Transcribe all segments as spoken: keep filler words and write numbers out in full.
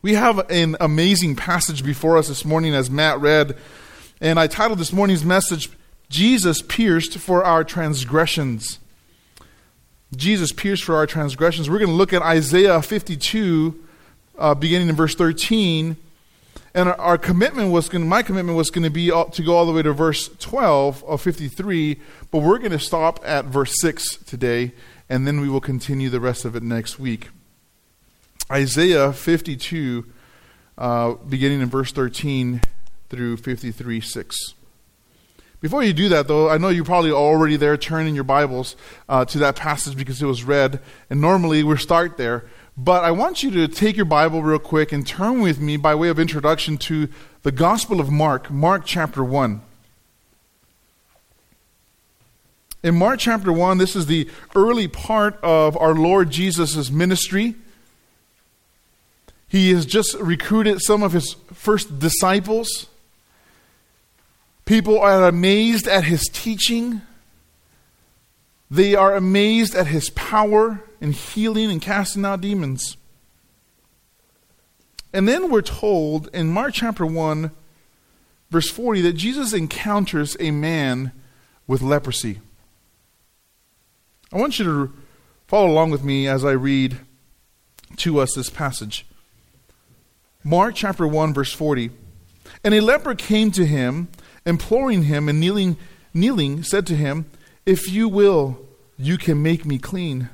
We have an amazing passage before us this morning, as Matt read, and I titled this morning's message, Jesus Pierced for Our Transgressions. Jesus pierced for our transgressions. We're going to look at Isaiah fifty-two, uh, beginning in verse thirteen, and our, our commitment was going. My commitment was going to be all, to go all the way to verse twelve of fifty-three, but we're going to stop at verse six today, and then we will continue the rest of it next week. Isaiah fifty-two, uh, beginning in verse thirteen through fifty-three, six. Before you do that, though, I know you're probably already there turning your Bibles uh, to that passage because it was read, and normally we start there. But I want you to take your Bible real quick and turn with me by way of introduction to the Gospel of Mark, Mark chapter one. In Mark chapter one, this is the early part of our Lord Jesus' ministry. He has just recruited some of his first disciples. People are amazed at his teaching. They are amazed at his power in healing and casting out demons. And then we're told in Mark chapter one, verse forty, that Jesus encounters a man with leprosy. I want you to follow along with me as I read to us this passage. Mark chapter one, verse forty. And a leper came to him, imploring him, and kneeling, kneeling, said to him, "If you will, you can make me clean."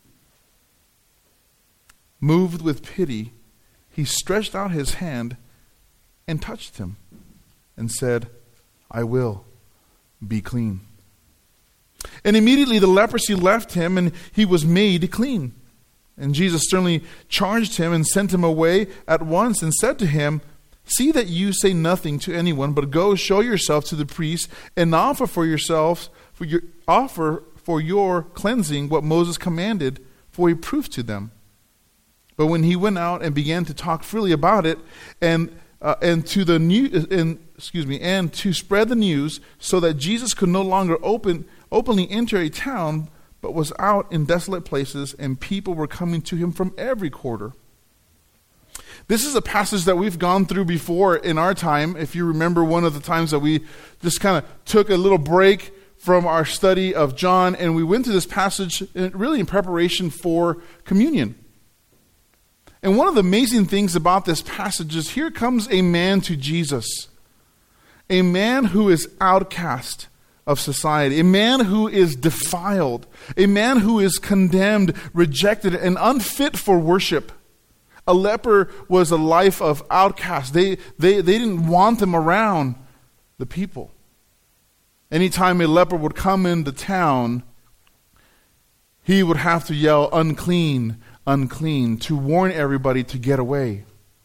Moved with pity, he stretched out his hand and touched him and said, "I will, be clean." And immediately the leprosy left him and he was made clean. And Jesus sternly charged him and sent him away at once and said to him, "See that you say nothing to anyone, but go show yourself to the priest and offer for yourself, for your offer for your cleansing what Moses commanded for a proof to them." But when he went out and began to talk freely about it, and uh, and to the new, and excuse me, and to spread the news, so that Jesus could no longer open openly enter a town, but was out in desolate places, and people were coming to him from every quarter. This is a passage that we've gone through before in our time. If you remember one of the times that we just kind of took a little break from our study of John, and we went to this passage really in preparation for communion. And one of the amazing things about this passage is here comes a man to Jesus, a man who is outcast of society, a man who is defiled, a man who is condemned, rejected, and unfit for worship. A leper was a life of outcast. They, they, they didn't want them around the people. Anytime a leper would come into town, he would have to yell, "Unclean, unclean," to warn everybody to get away.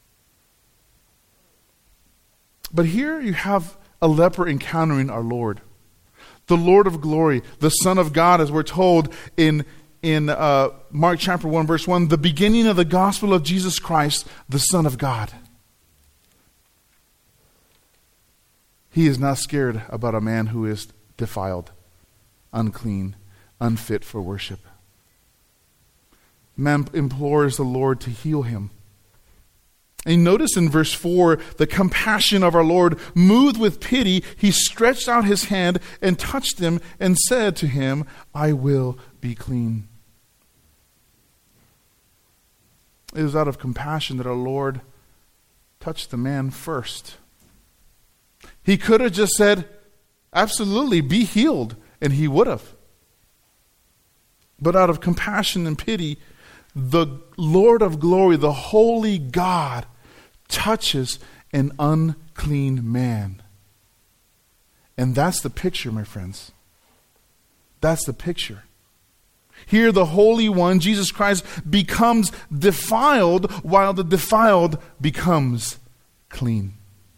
But here you have a leper encountering our Lord, the Lord of glory, the Son of God, as we're told in In uh, Mark chapter one, verse one, the beginning of the gospel of Jesus Christ, the Son of God. He is not scared about a man who is defiled, unclean, unfit for worship. Man implores the Lord to heal him. And notice in verse four, the compassion of our Lord. Moved with pity, he stretched out his hand and touched him and said to him, "I will be clean." It was out of compassion that our Lord touched the man first. He could have just said, "Absolutely, be healed," and he would have. But out of compassion and pity, the Lord of glory, the holy God, touches an unclean man. And that's the picture, my friends. That's the picture. Here the Holy One, Jesus Christ, becomes defiled while the defiled becomes clean.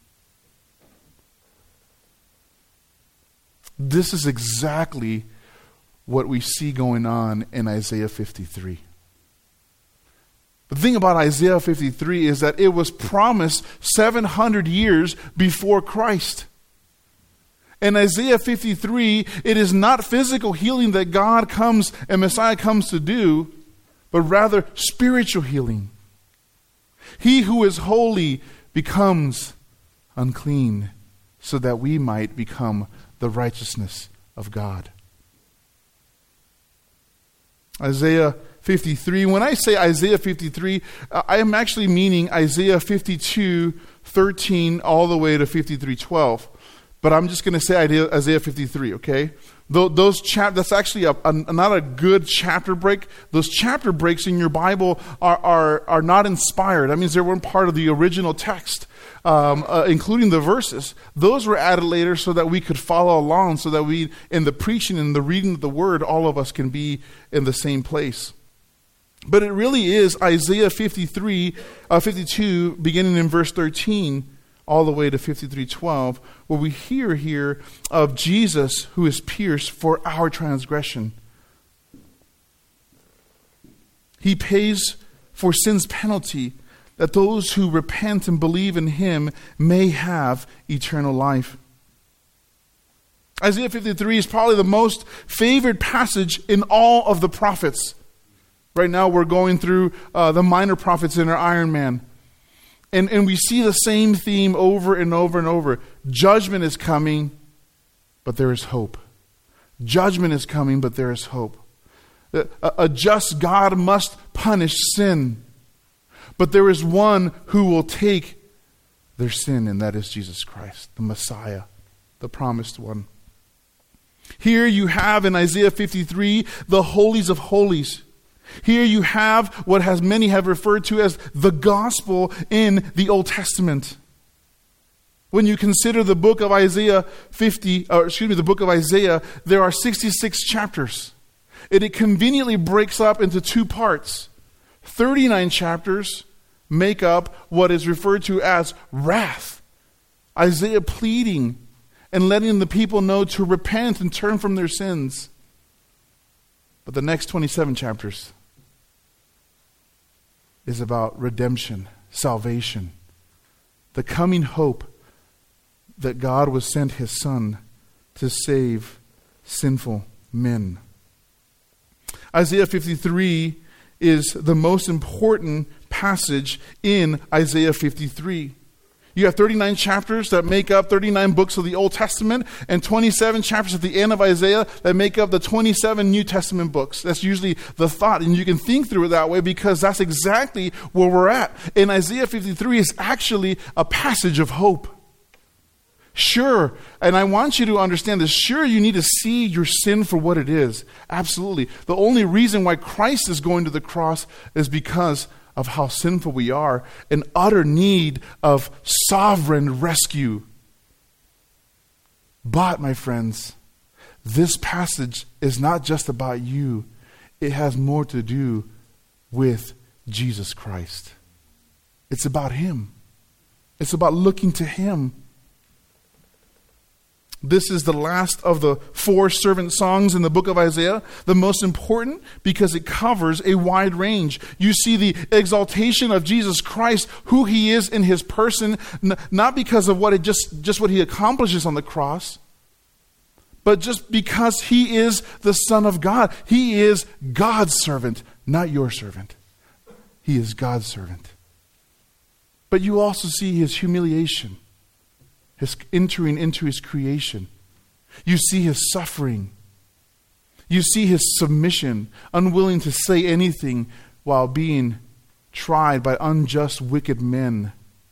This is exactly what we see going on in Isaiah fifty-three. The thing about Isaiah fifty-three is that it was promised seven hundred years before Christ. In Isaiah fifty-three, it is not physical healing that God comes and Messiah comes to do, but rather spiritual healing. He who is holy becomes unclean, so that we might become the righteousness of God. Isaiah fifty-three. When I say Isaiah fifty-three, I am actually meaning Isaiah fifty-two, thirteen, all the way to fifty-three, twelve. But I'm just going to say Isaiah fifty-three, okay? Those chap that's actually a, a, not a good chapter break. Those chapter breaks in your Bible are, are, are not inspired. That means they weren't part of the original text, um, uh, including the verses. Those were added later so that we could follow along, so that we, in the preaching and the reading of the word, all of us can be in the same place. But it really is Isaiah fifty-three, uh, fifty-two, beginning in verse thirteen, all the way to fifty-three twelve, where we hear here of Jesus who is pierced for our transgression. He pays for sin's penalty, that those who repent and believe in him may have eternal life. Isaiah fifty-three is probably the most favored passage in all of the prophets. Right now we're going through uh, the minor prophets in our Iron Man. And, and we see the same theme over and over and over. Judgment is coming, but there is hope. Judgment is coming, but there is hope. A, a just God must punish sin. But there is one who will take their sin, and that is Jesus Christ, the Messiah, the promised one. Here you have in Isaiah fifty-three the holies of holies. Here you have what has many have referred to as the gospel in the Old Testament. When you consider the book of Isaiah fifty, or excuse me, the book of Isaiah, there are sixty-six chapters. And it conveniently breaks up into two parts. thirty-nine chapters make up what is referred to as wrath. Isaiah pleading and letting the people know to repent and turn from their sins. But the next twenty-seven chapters is about redemption, salvation, the coming hope that God was sent his Son to save sinful men. Isaiah fifty-three is the most important passage in Isaiah fifty-three. You have thirty-nine chapters that make up thirty-nine books of the Old Testament, and twenty-seven chapters at the end of Isaiah that make up the twenty-seven New Testament books. That's usually the thought, and you can think through it that way because that's exactly where we're at. And Isaiah fifty-three is actually a passage of hope. Sure, and I want you to understand this, sure, you need to see your sin for what it is. Absolutely. The only reason why Christ is going to the cross is because of how sinful we are, in utter need of sovereign rescue. But, my friends, this passage is not just about you. It has more to do with Jesus Christ. It's about him. It's about looking to him. This is the last of the four servant songs in the book of Isaiah, the most important because it covers a wide range. You see the exaltation of Jesus Christ, who he is in his person, n- not because of what it just, just what he accomplishes on the cross, but just because he is the Son of God. He is God's servant, not your servant. He is God's servant. But you also see his humiliation, his entering into his creation. You see his suffering. You see his submission, unwilling to say anything while being tried by unjust, wicked men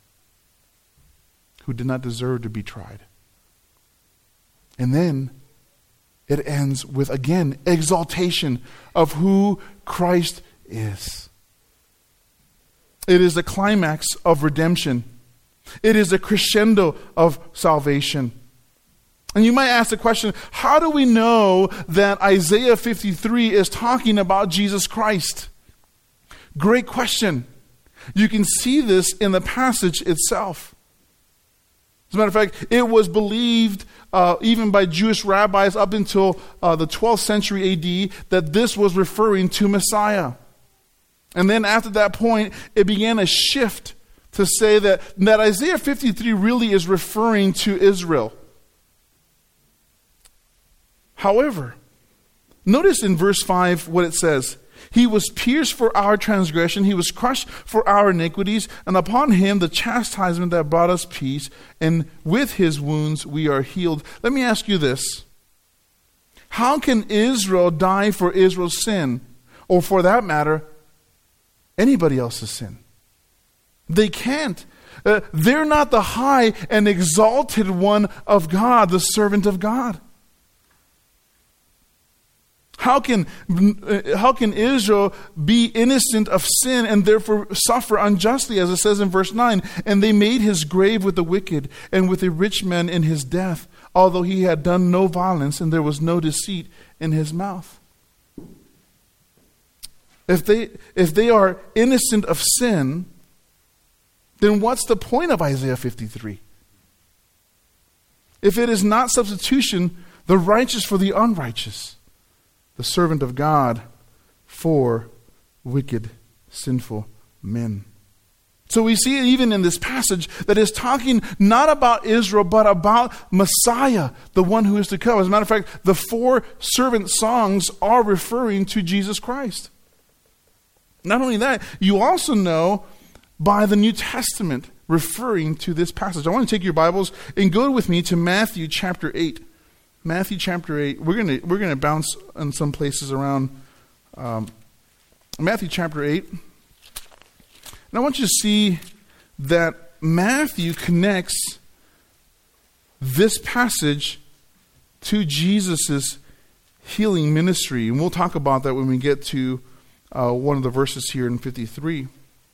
who did not deserve to be tried. And then it ends with, again, exaltation of who Christ is. It is the climax of redemption. It is a crescendo of salvation. And you might ask the question, how do we know that Isaiah fifty-three is talking about Jesus Christ? Great question. You can see this in the passage itself. As a matter of fact, it was believed uh, even by Jewish rabbis up until uh, the twelfth century A D that this was referring to Messiah. And then after that point, it began a shift to say that, that Isaiah fifty-three really is referring to Israel. However, notice in verse five what it says. He was pierced for our transgression. He was crushed for our iniquities. And upon him the chastisement that brought us peace. And with his wounds we are healed. Let me ask you this. How can Israel die for Israel's sin? Or for that matter, anybody else's sin? They can't. Uh, they're not the high and exalted one of God, the servant of God. How can, how can Israel be innocent of sin and therefore suffer unjustly, as it says in verse nine? And they made his grave with the wicked and with a rich man in his death, although he had done no violence and there was no deceit in his mouth. If they, if they are innocent of sin, then what's the point of Isaiah fifty-three? If it is not substitution, the righteous for the unrighteous, the servant of God for wicked, sinful men. So we see it even in this passage that is talking not about Israel, but about Messiah, the one who is to come. As a matter of fact, the four servant songs are referring to Jesus Christ. Not only that, you also know by the New Testament referring to this passage. I want to take your Bibles and go with me to Matthew chapter eight. Matthew chapter eight. We're going to we're going to bounce in some places around um, Matthew chapter eight. And I want you to see that Matthew connects this passage to Jesus' healing ministry. And we'll talk about that when we get to uh, one of the verses here in fifty-three.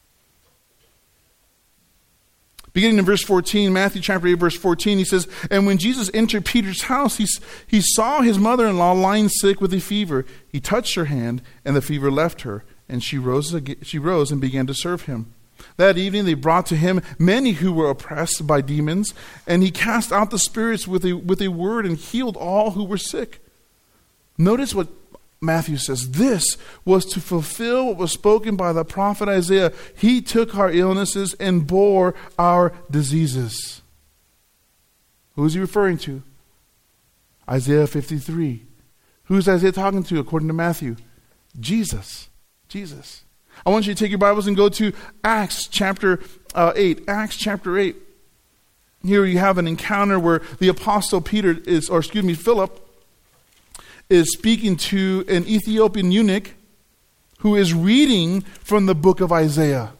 Beginning in verse fourteen, Matthew chapter eight, verse fourteen, he says, "And when Jesus entered Peter's house, he, he saw his mother-in-law lying sick with a fever. He touched her hand, and the fever left her, and she rose, she rose and began to serve him. That evening they brought to him many who were oppressed by demons, and he cast out the spirits with a, with a word and healed all who were sick." Notice what Matthew says. This was to fulfill what was spoken by the prophet Isaiah. He took our illnesses and bore our diseases. Who is he referring to? Isaiah fifty-three. Who's Isaiah talking to according to Matthew? Jesus. Jesus. I want you to take your Bibles and go to Acts chapter uh, eight. Acts chapter eight. Here you have an encounter where the apostle Peter is, or excuse me, Philip, is speaking to an Ethiopian eunuch who is reading from the book of Isaiah.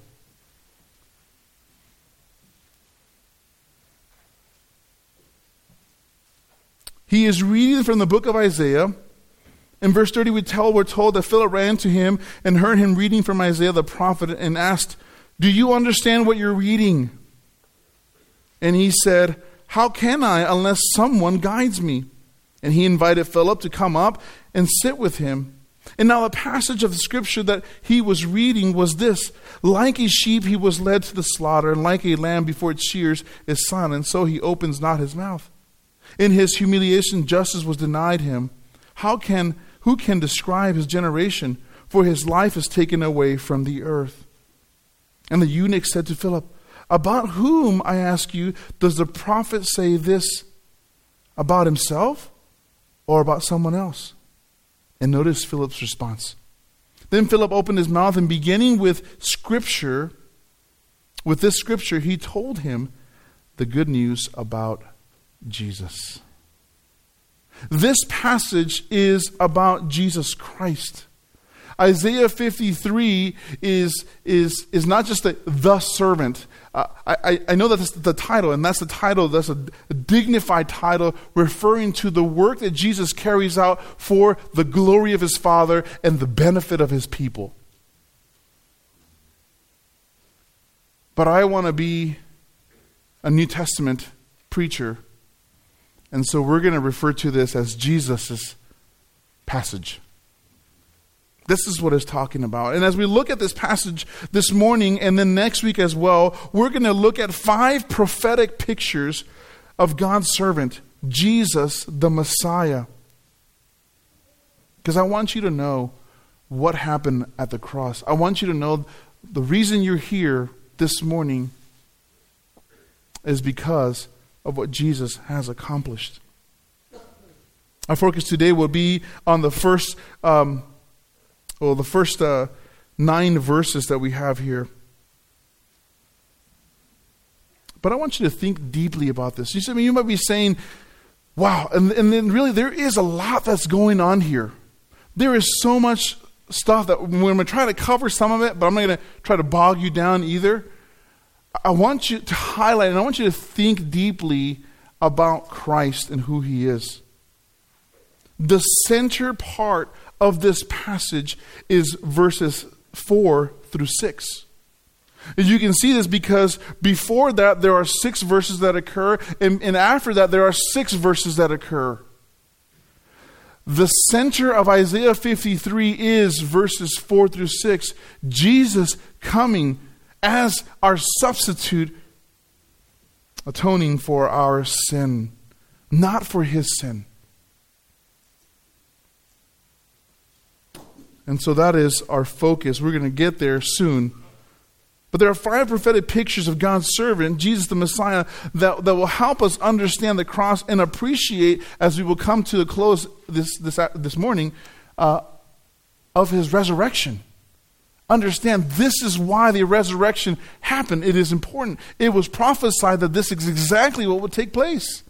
He is reading from the book of Isaiah. In verse thirty, we tell, we're told that Philip ran to him and heard him reading from Isaiah the prophet and asked, "Do you understand what you're reading?" And he said, "How can I unless someone guides me?" And he invited Philip to come up and sit with him. And now the passage of the scripture that he was reading was this: "Like a sheep he was led to the slaughter, and like a lamb before its shears is silent, so he opens not his mouth. In his humiliation justice was denied him. How can who can describe his generation? For his life is taken away from the earth." And the eunuch said to Philip, "About whom, I ask you, does the prophet say this? About himself or about someone else?" And notice Philip's response. Then Philip opened his mouth, and beginning with scripture, with this scripture, he told him the good news about Jesus. This passage is about Jesus Christ. Isaiah fifty-three is, is, is not just the, the servant. Uh, I, I know that that's the title, and that's the title, that's a, a dignified title referring to the work that Jesus carries out for the glory of his Father and the benefit of his people. But I want to be a New Testament preacher, and so we're going to refer to this as Jesus' passage. This is what it's talking about. And as we look at this passage this morning and then next week as well, we're going to look at five prophetic pictures of God's servant, Jesus the Messiah. Because I want you to know what happened at the cross. I want you to know the reason you're here this morning is because of what Jesus has accomplished. Our focus today will be on the first um, Well, the first uh, nine verses that we have here. But I want you to think deeply about this. You, I mean, you might be saying, wow, and, and then really there is a lot that's going on here. There is so much stuff that we're going to try to cover some of it, but I'm not going to try to bog you down either. I want you to highlight and I want you to think deeply about Christ and who he is. The center part of this passage is verses four through six. You can see this because before that there are six verses that occur, and, and after that there are six verses that occur. The center of Isaiah fifty-three is verses four through six. Jesus coming as our substitute, atoning for our sin, not for his sin. And so that is our focus. We're going to get there soon. But there are five prophetic pictures of God's servant, Jesus the Messiah, that, that will help us understand the cross and appreciate, as we will come to the close this this, this morning, uh, of his resurrection. Understand, this is why the resurrection happened. It is important. It was prophesied that this is exactly what would take place.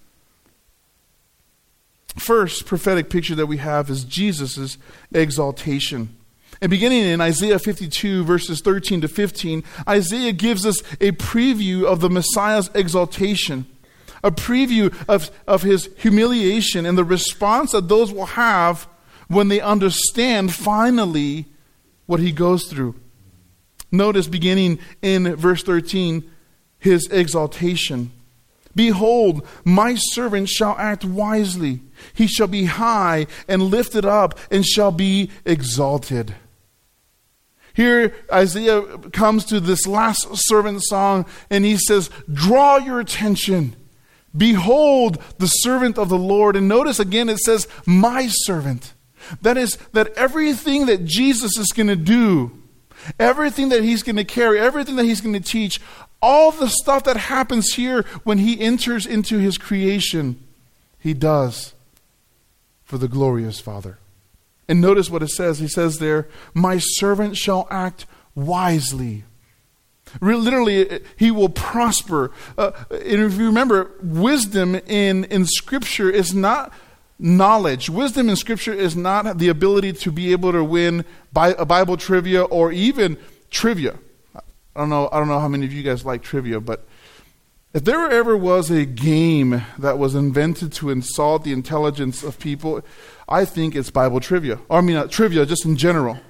First prophetic picture that we have is Jesus' exaltation. And beginning in Isaiah fifty-two, verses thirteen to fifteen, Isaiah gives us a preview of the Messiah's exaltation, a preview of, of his humiliation and the response that those will have when they understand finally what he goes through. Notice beginning in verse thirteen, his exaltation. Behold, my servant shall act wisely. He shall be high and lifted up and shall be exalted. Here, Isaiah comes to this last servant song and he says, draw your attention. Behold the servant of the Lord. And notice again it says, my servant. That is, that everything that Jesus is going to do, everything that he's going to carry, everything that he's going to teach, all the stuff that happens here when he enters into his creation, he does for the glorious Father. And notice what it says. He says there, my servant shall act wisely. Literally, he will prosper. Uh, and if you remember, wisdom in, in Scripture is not knowledge. Wisdom in Scripture is not the ability to be able to win bi- a Bible trivia or even trivia. I don't know. I don't know how many of you guys like trivia, but if there ever was a game that was invented to insult the intelligence of people, I think it's Bible trivia. Or I mean, uh, trivia just in general.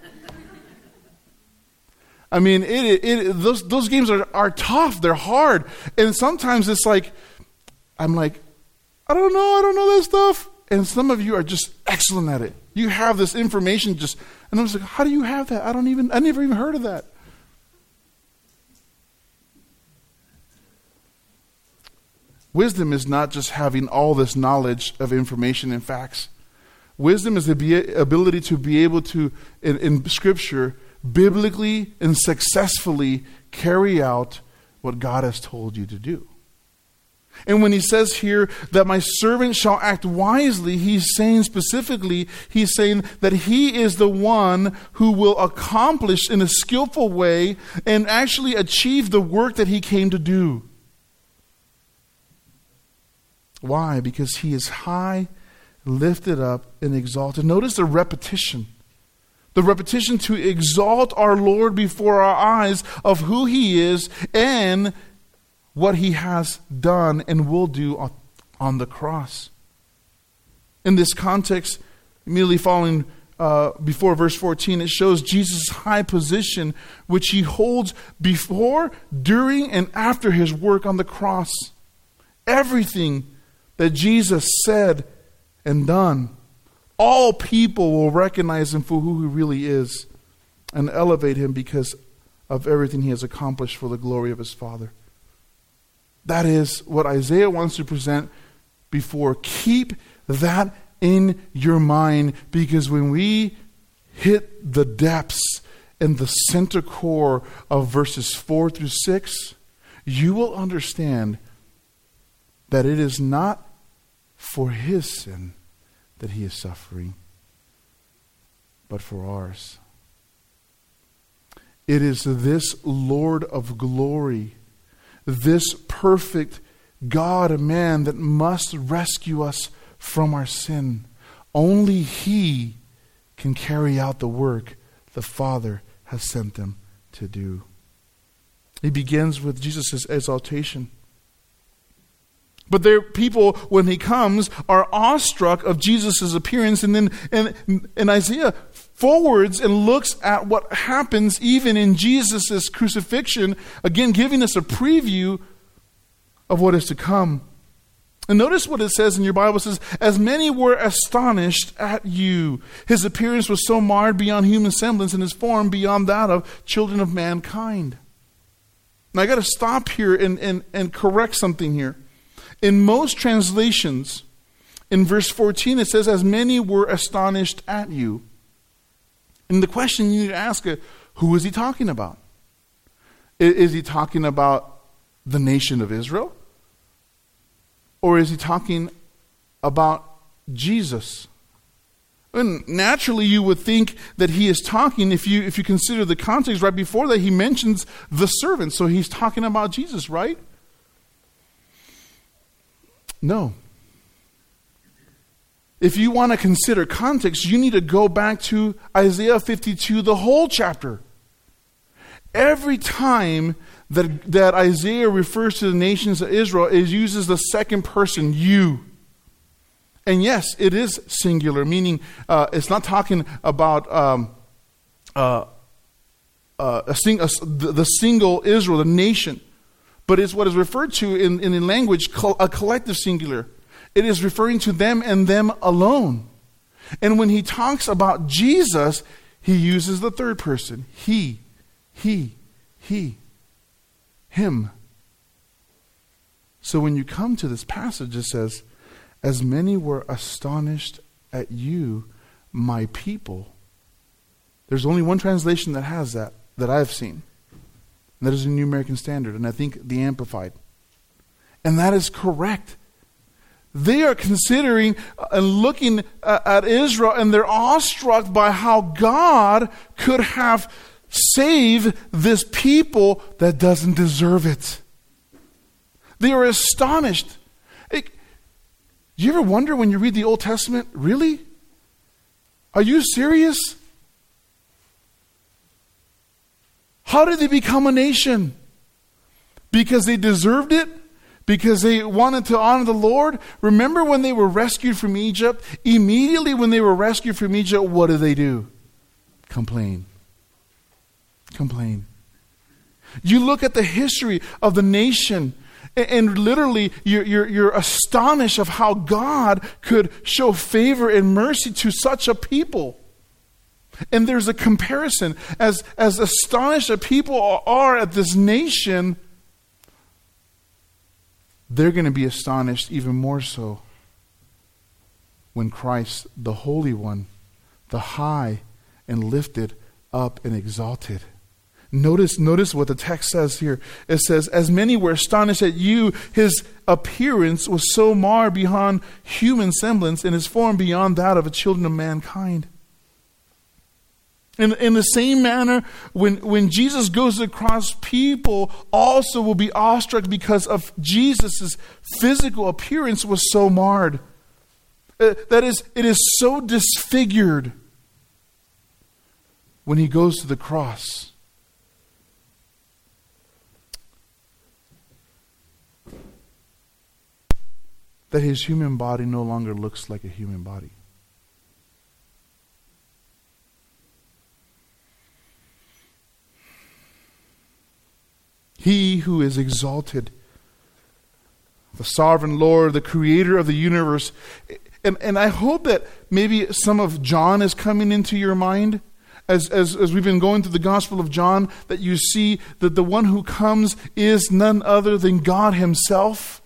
I mean, it, it, those those games are, are tough. They're hard, and sometimes it's like, I'm like, I don't know, I don't know that stuff. And some of you are just excellent at it. You have this information just, and I'm just like, how do you have that? I don't even, I never even heard of that. Wisdom is not just having all this knowledge of information and facts. Wisdom is the ability to be able to, in, in Scripture, biblically and successfully carry out what God has told you to do. And when he says here that my servant shall act wisely, he's saying specifically, he's saying that he is the one who will accomplish in a skillful way and actually achieve the work that he came to do. Why? Because he is high, lifted up, and exalted. Notice the repetition. The repetition to exalt our Lord before our eyes of who he is and what he has done and will do on, on the cross. In this context, immediately following uh, before verse fourteen, it shows Jesus' high position, which he holds before, during, and after his work on the cross. Everything that Jesus said and done, all people will recognize him for who he really is and elevate him because of everything he has accomplished for the glory of his Father. That is what Isaiah wants to present before. Keep that in your mind, because when we hit the depths and the center core of verses four through six, you will understand that it is not for his sin that he is suffering, but for ours. It is this Lord of glory, this perfect God-man that must rescue us from our sin. Only He can carry out the work the Father has sent them to do. He begins with Jesus' exaltation. But there, people, when He comes, are awestruck of Jesus' appearance. And then and, and Isaiah forwards and looks at what happens even in Jesus' crucifixion, again giving us a preview of what is to come. And notice what it says in your Bible. It says, as many were astonished at you. His appearance was so marred beyond human semblance, and His form beyond that of children of mankind. Now I got to stop here and, and, and correct something here. In most translations, in verse fourteen, it says, as many were astonished at you. And the question you need to ask is, who is He talking about? Is He talking about the nation of Israel? Or is He talking about Jesus? And naturally, you would think that He is talking, if you if you consider the context right before that, He mentions the servant. So He's talking about Jesus, right? No. If you want to consider context, you need to go back to Isaiah fifty-two, the whole chapter. Every time that, that Isaiah refers to the nations of Israel, it uses the second person, you. And yes, it is singular, meaning uh, it's not talking about um, uh, uh, a sing, a, the, the single Israel, the nation. But it's what is referred to in, in the language, a collective singular. It is referring to them and them alone. And when he talks about Jesus, he uses the third person. He, he, he, him. So when you come to this passage, it says, as many were astonished at you, my people. There's only one translation that has that, that I've seen. And that is the New American Standard, and I think the Amplified. And that is correct. They are considering and looking at Israel, and they're awestruck by how God could have saved this people that doesn't deserve it. They are astonished. It, do you ever wonder when you read the Old Testament, really? Are you serious? How did they become a nation? Because they deserved it? Because they wanted to honor the Lord? Remember when they were rescued from Egypt? Immediately when they were rescued from Egypt, what did they do? Complain. Complain. You look at the history of the nation, and, and literally you're, you're, you're astonished of how God could show favor and mercy to such a people. And there's a comparison. As, as astonished as people are at this nation, they're going to be astonished even more so when Christ, the Holy One, the high and lifted up and exalted. Notice, notice what the text says here. It says, as many were astonished at you, his appearance was so marred beyond human semblance, and his form beyond that of a children of mankind. In, in the same manner, when, when Jesus goes to the cross, people also will be awestruck because of Jesus' physical appearance was so marred. Uh, that is, it is so disfigured when he goes to the cross. That his human body no longer looks like a human body. He who is exalted, the sovereign Lord, the creator of the universe. And, and I hope that maybe some of John is coming into your mind as, as, as we've been going through the Gospel of John, that you see that the one who comes is none other than God himself.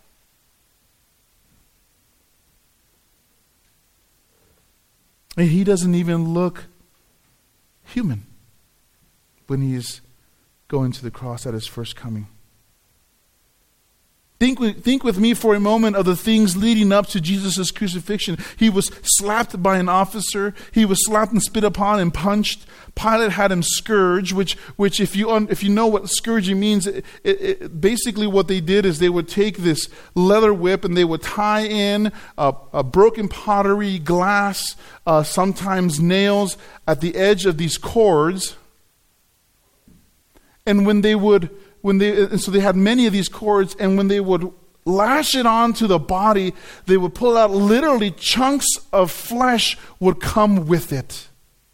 And he doesn't even look human when he's going to the cross at his first coming. Think with, think with me for a moment of the things leading up to Jesus' crucifixion. He was slapped by an officer. He was slapped and spit upon and punched. Pilate had him scourged, which, which if you un, if you know what scourging means, it, it, it, basically what they did is they would take this leather whip and they would tie in a, a broken pottery, glass, uh, sometimes nails at the edge of these cords. And when they would When they, and so they had many of these cords, and when they would lash it onto the body, they would pull out literally chunks of flesh would come with it.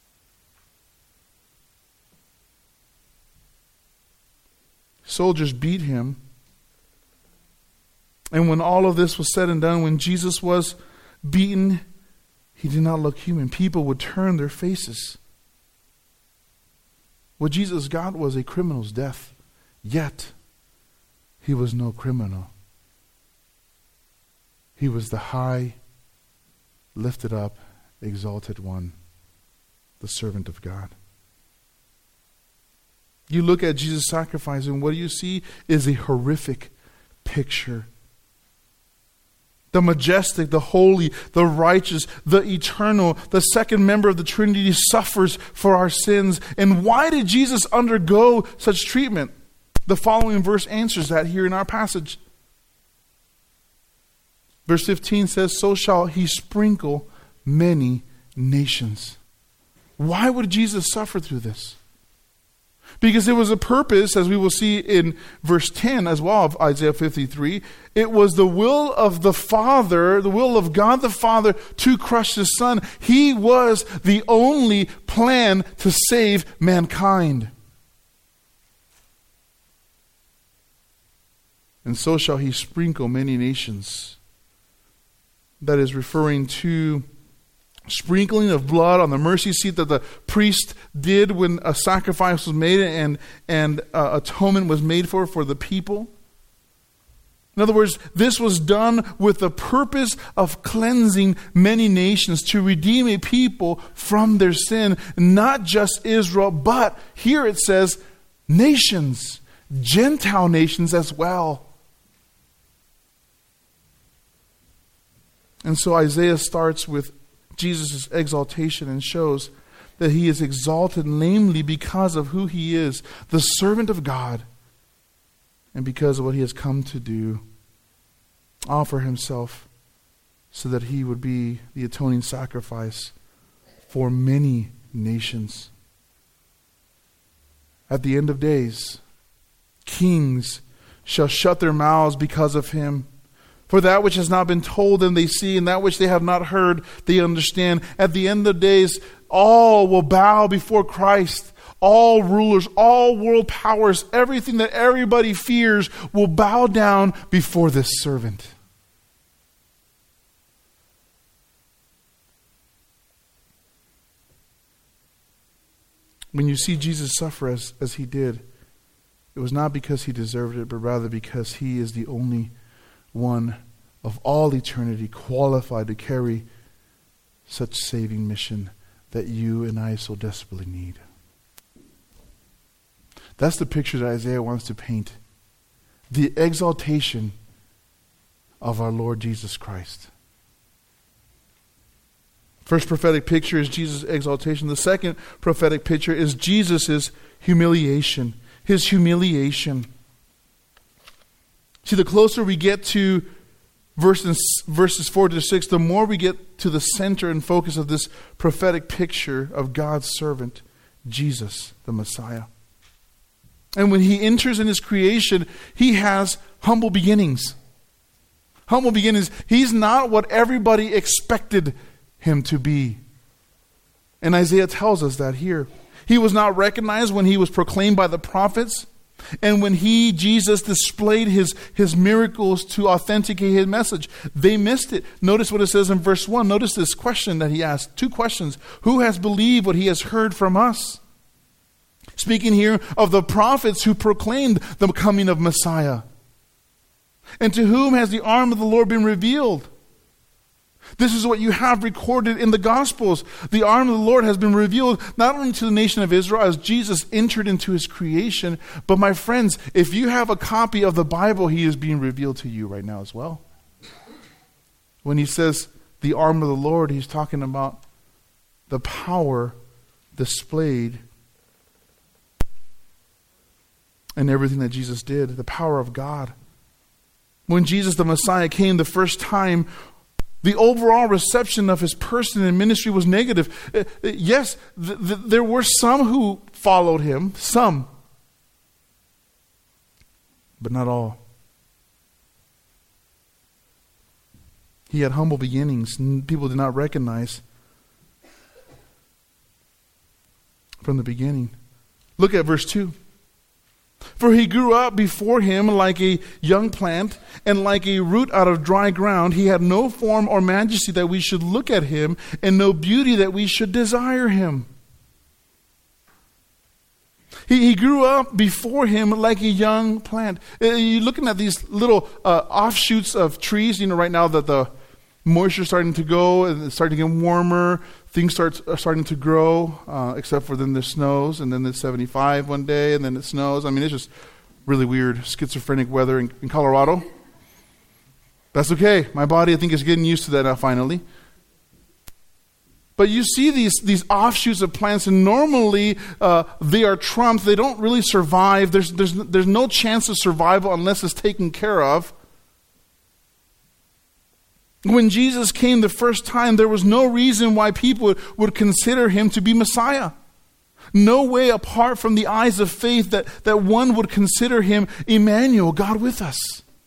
Soldiers beat him. And when all of this was said and done, when Jesus was beaten, he did not look human. People would turn their faces. What Jesus got was a criminal's death. Yet, he was no criminal. He was the high, lifted up, exalted one, the servant of God. You look at Jesus' sacrifice, and what you see is a horrific picture. The majestic, the holy, the righteous, the eternal, the second member of the Trinity suffers for our sins. And why did Jesus undergo such treatment? The following verse answers that here in our passage. Verse fifteen says, "So shall he sprinkle many nations." Why would Jesus suffer through this? Because there was a purpose, as we will see in verse ten as well of Isaiah fifty-three. It was the will of the Father, the will of God the Father to crush His Son. He was the only plan to save mankind. And so shall he sprinkle many nations. That is referring to sprinkling of blood on the mercy seat that the priest did when a sacrifice was made and, and uh, atonement was made for, for the people. In other words, this was done with the purpose of cleansing many nations, to redeem a people from their sin. Not just Israel, but here it says nations, Gentile nations as well. And so Isaiah starts with Jesus' exaltation and shows that he is exalted namely because of who he is, the servant of God, and because of what he has come to do, offer himself so that he would be the atoning sacrifice for many nations. At the end of days, kings shall shut their mouths because of him. For that which has not been told them they see, and that which they have not heard they understand. At the end of days, all will bow before Christ. All rulers, all world powers, everything that everybody fears will bow down before this servant. When you see Jesus suffer as, as he did, it was not because he deserved it, but rather because he is the only one of all eternity qualified to carry such saving mission that you and I so desperately need. That's the picture that Isaiah wants to paint. The exaltation of our Lord Jesus Christ. First prophetic picture is Jesus' exaltation. The second prophetic picture is Jesus' humiliation. His humiliation. See, the closer we get to verses, verses four to six, the more we get to the center and focus of this prophetic picture of God's servant, Jesus, the Messiah. And when he enters in his creation, he has humble beginnings. Humble beginnings. He's not what everybody expected him to be. And Isaiah tells us that here. He was not recognized when he was proclaimed by the prophets. And when he, Jesus, displayed his, his miracles to authenticate his message, they missed it. Notice what it says in verse one. Notice this question that he asked. Two questions. Who has believed what he has heard from us? Speaking here of the prophets who proclaimed the coming of Messiah. And to whom has the arm of the Lord been revealed? This is what you have recorded in the Gospels. The arm of the Lord has been revealed not only to the nation of Israel as Jesus entered into his creation, but my friends, if you have a copy of the Bible, he is being revealed to you right now as well. When he says the arm of the Lord, he's talking about the power displayed in everything that Jesus did, the power of God. When Jesus the Messiah came the first time, the overall reception of his person and ministry was negative. Uh, yes, th- th- there were some who followed him, some, but not all. He had humble beginnings, and people did not recognize from the beginning. Look at verse two. For he grew up before him like a young plant, and like a root out of dry ground. He had no form or majesty that we should look at him, and no beauty that we should desire him. He, he grew up before him like a young plant. Uh, you're looking at these little uh, offshoots of trees. You know, right now that the moisture is starting to go, and it's starting to get warmer. Things start are starting to grow, uh, except for then there snows, and then it's seventy-five one day, and then it snows. I mean, it's just really weird, schizophrenic weather in, in Colorado. That's okay. My body, I think, is getting used to that now finally. But you see these, these offshoots of plants, and normally uh, they are trumped. They don't really survive. There's, there's, there's no chance of survival unless it's taken care of. When Jesus came the first time, there was no reason why people would, would consider him to be Messiah. No way apart from the eyes of faith that, that one would consider him Emmanuel, God with us.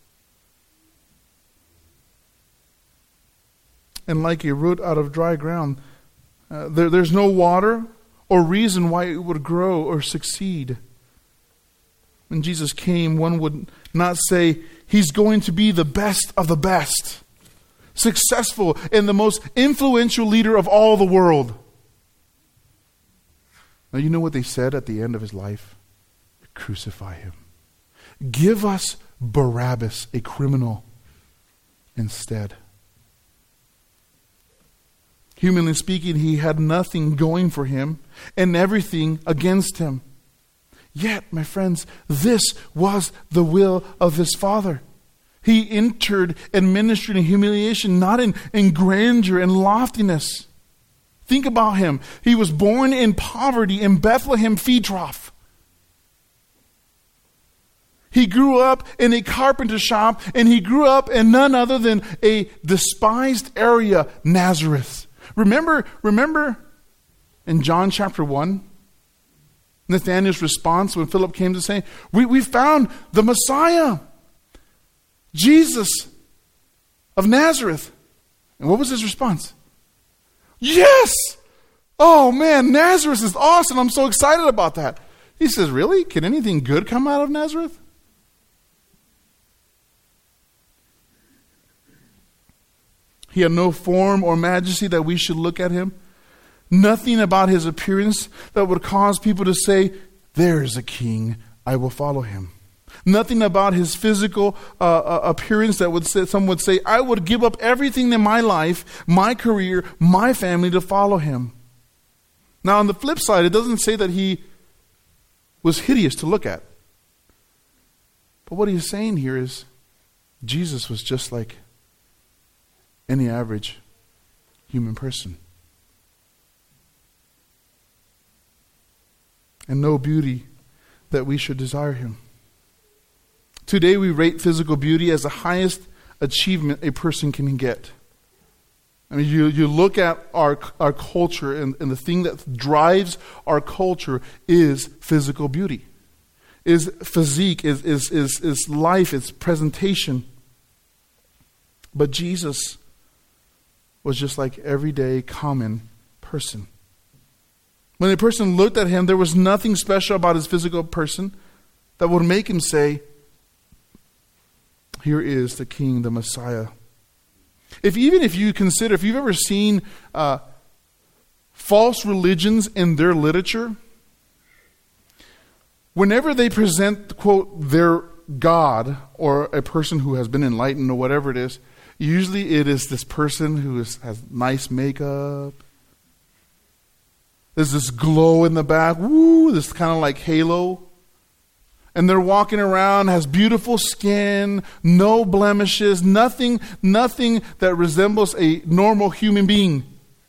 And like a root out of dry ground, uh, there, there's no water or reason why it would grow or succeed. When Jesus came, one would not say he's going to be the best of the best, successful, and the most influential leader of all the world. Now, you know what they said at the end of his life? Crucify him. Give us Barabbas, a criminal, instead. Humanly speaking, he had nothing going for him and everything against him. Yet, my friends, this was the will of his Father. He entered and ministered in humiliation, not in, in grandeur and loftiness. Think about him. He was born in poverty in Bethlehem feed trough. He grew up in a carpenter shop, and he grew up in none other than a despised area, Nazareth. Remember, remember in John chapter one, Nathanael's response when Philip came to say, we, we found the Messiah, Jesus of Nazareth. And what was his response? Yes! Oh man, Nazareth is awesome. I'm so excited about that. He says, really? Can anything good come out of Nazareth? He had no form or majesty that we should look at him. Nothing about his appearance that would cause people to say, there is a king, I will follow him. Nothing about his physical uh, appearance that would say, some would say, I would give up everything in my life, my career, my family to follow him. Now on the flip side, it doesn't say that he was hideous to look at. But what he's saying here is Jesus was just like any average human person. And no beauty that we should desire him. Today we rate physical beauty as the highest achievement a person can get. I mean, you, you look at our our culture, and, and the thing that drives our culture is physical beauty. Is physique, is, is, is, is life, it's presentation. But Jesus was just like everyday common person. When a person looked at him, there was nothing special about his physical person that would make him say, here is the King, the Messiah. If even if you consider, if you've ever seen uh, false religions in their literature, whenever they present, quote, their God or a person who has been enlightened or whatever it is, usually it is this person who is, has nice makeup. There's this glow in the back. Woo, this kind of like halo. And they're walking around, has beautiful skin, no blemishes, nothing, nothing that resembles a normal human being.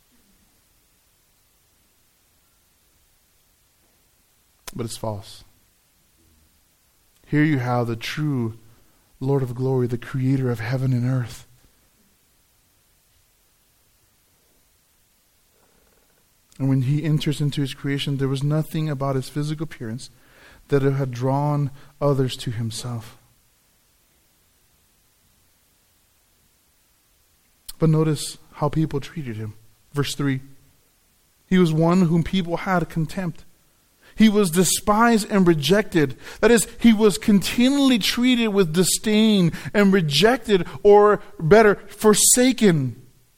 But it's false. Here you have the true Lord of glory, the creator of heaven and earth. And when he enters into his creation, there was nothing about his physical appearance that had drawn others to himself. But notice how people treated him. Verse three. He was one whom people had contempt. He was despised and rejected. That is, he was continually treated with disdain and rejected, or better, forsaken.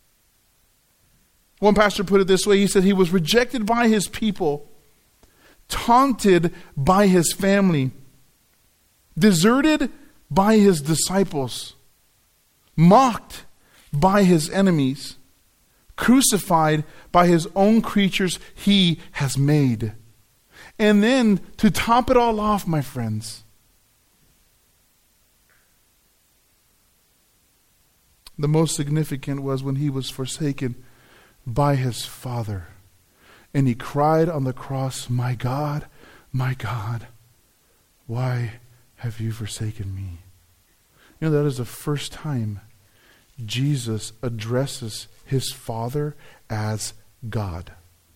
One pastor put it this way. He said he was rejected by his people, taunted by his family, deserted by his disciples, mocked by his enemies, crucified by his own creatures he has made. And then, to top it all off, my friends, the most significant was when he was forsaken by his Father. And he cried on the cross, "My God, my God, why have you forsaken me?" You know, that is the first time Jesus addresses his Father as God.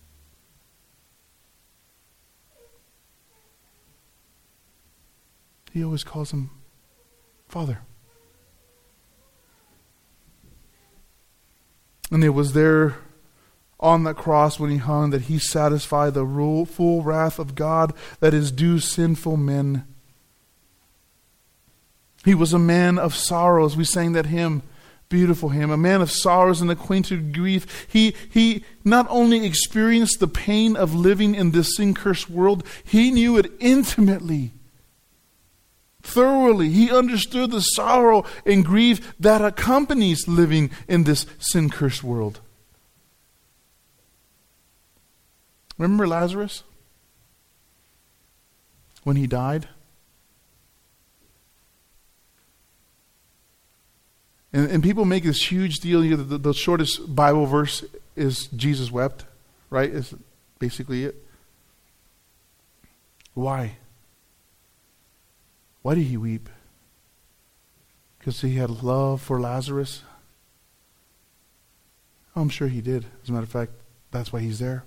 He always calls him Father. And it was there on the cross when he hung that he satisfied the rule, full wrath of God that is due sinful men. He was a man of sorrows. We sang that hymn, beautiful hymn. A man of sorrows and acquainted with grief. He, he not only experienced the pain of living in this sin-cursed world, he knew it intimately. Thoroughly, he understood the sorrow and grief that accompanies living in this sin-cursed world. Remember Lazarus? When he died? And, and people make this huge deal. You know, the, the shortest Bible verse is Jesus wept, right? Is basically it. Why? Why did he weep? Because he had love for Lazarus? Oh, I'm sure he did. As a matter of fact, that's why he's there.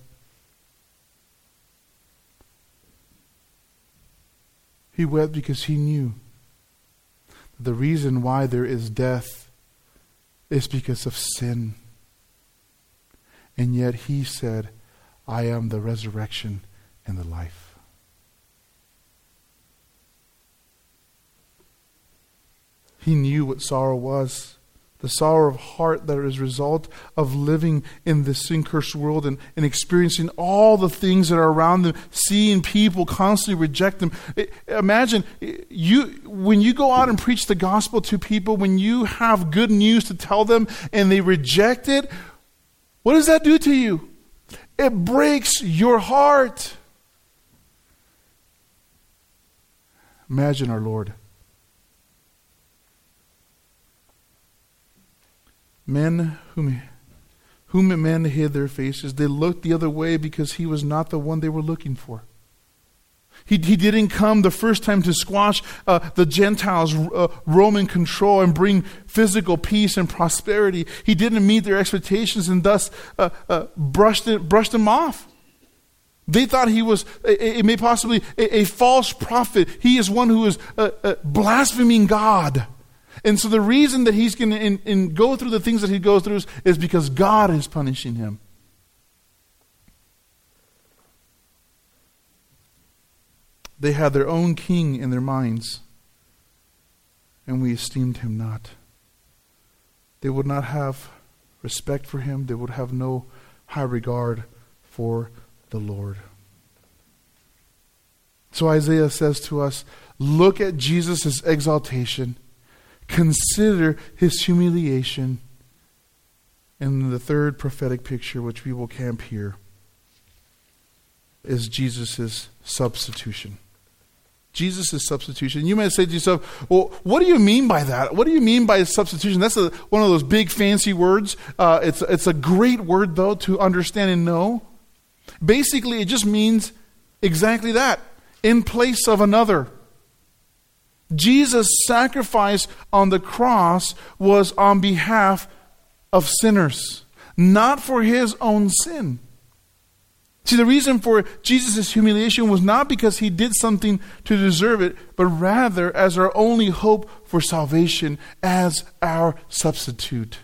He wept because he knew that the reason why there is death is because of sin. And yet he said, "I am the resurrection and the life." He knew what sorrow was. The sorrow of heart that is a result of living in this sin-cursed world and, and experiencing all the things that are around them, seeing people constantly reject them. It, imagine, you when you go out and preach the gospel to people, when you have good news to tell them and they reject it, what does that do to you? It breaks your heart. Imagine our Lord. Men whom, whom men hid their faces, they looked the other way because he was not the one they were looking for. He, he didn't come the first time to squash uh, the Gentiles' uh, Roman control and bring physical peace and prosperity. He didn't meet their expectations and thus uh, uh, brushed, it, brushed them off. They thought he was, a, a, may possibly, a, a false prophet. He is one who is uh, uh, blaspheming God. And so the reason that he's going to go through the things that he goes through is, is because God is punishing him. They had their own king in their minds, and we esteemed him not. They would not have respect for him. They would have no high regard for the Lord. So Isaiah says to us, look at Jesus' exaltation. Consider his humiliation. And the third prophetic picture, which we will camp here, is Jesus' substitution. Jesus' substitution. You might say to yourself, well, what do you mean by that? What do you mean by substitution? That's a, one of those big fancy words. Uh, it's, it's a great word, though, to understand and know. Basically, it just means exactly that. In place of another. Jesus' sacrifice on the cross was on behalf of sinners, not for his own sin. See, the reason for Jesus' humiliation was not because he did something to deserve it, but rather as our only hope for salvation, as our substitute.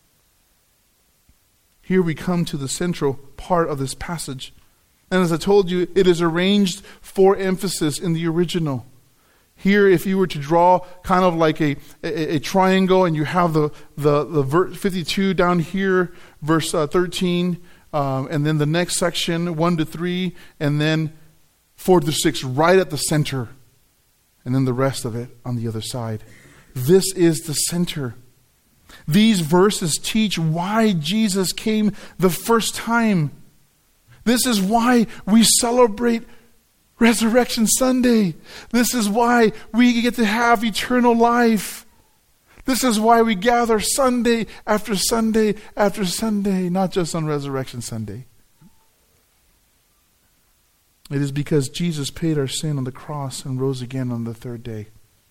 Here we come to the central part of this passage. And as I told you, it is arranged for emphasis in the original. Here, if you were to draw kind of like a, a, a triangle, and you have the, the, the verse fifty-two down here, verse uh, thirteen, um, and then the next section, one to three, and then four to six, right at the center, and then the rest of it on the other side. This is the center. These verses teach why Jesus came the first time. This is why we celebrate Resurrection Sunday. This is why we get to have eternal life. This is why we gather Sunday after Sunday after Sunday, not just on Resurrection Sunday. It is because Jesus paid our sin on the cross and rose again on the third day.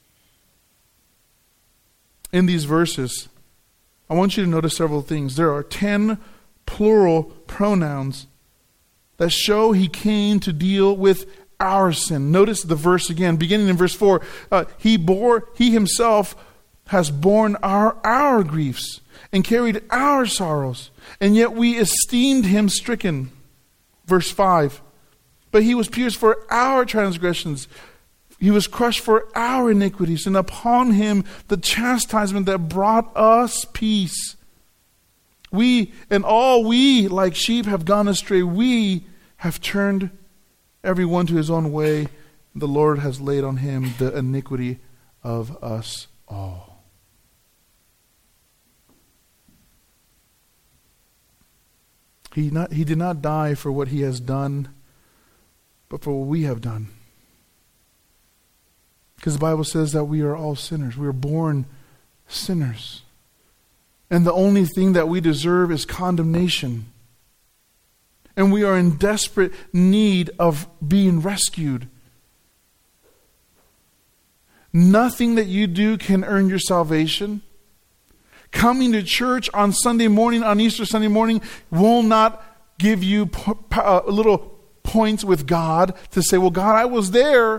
In these verses, I want you to notice several things. There are ten plural pronouns that show he came to deal with our sin. Notice the verse again, beginning in verse four. Uh, he bore, he himself has borne our, our griefs and carried our sorrows, and yet we esteemed him stricken. Verse five. But he was pierced for our transgressions. He was crushed for our iniquities, and upon him the chastisement that brought us peace. We and all we, like sheep, have gone astray. We have turned everyone to his own way. The Lord has laid on him the iniquity of us all. He not he did not die for what he has done, but for what we have done. Because the Bible says that we are all sinners. We are born sinners. And the only thing that we deserve is condemnation. And we are in desperate need of being rescued. Nothing that you do can earn your salvation. Coming to church on Sunday morning, on Easter Sunday morning, will not give you po- po- uh, little points with God to say, well, God, I was there.